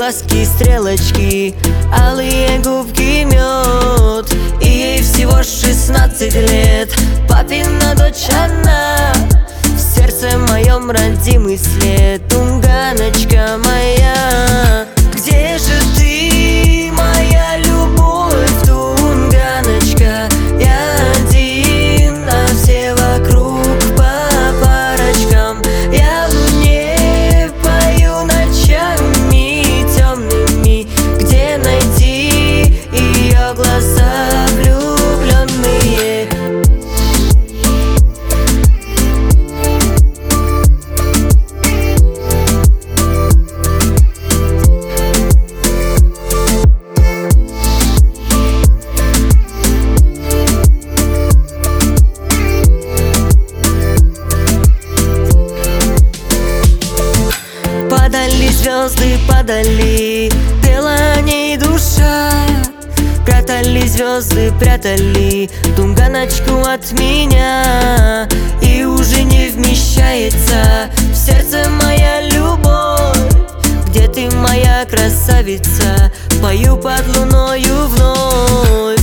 глазки, стрелочки, алые губки, мед. И ей всего 16 лет. Папина дочь она, в сердце моем родимый след. Тунганочка моя, где же ты, моя любовь, Тунганочка? Я один, а все вокруг по парочкам. Я в луне пою ночами темными. Где найти ее глаза влюбленные? Падали звезды, падали, пела о ней душа. Прятали звезды, прятали Тунганочку от меня. И уже не вмещается в сердце моя любовь. Где ты, моя красавица? Пою под луною вновь.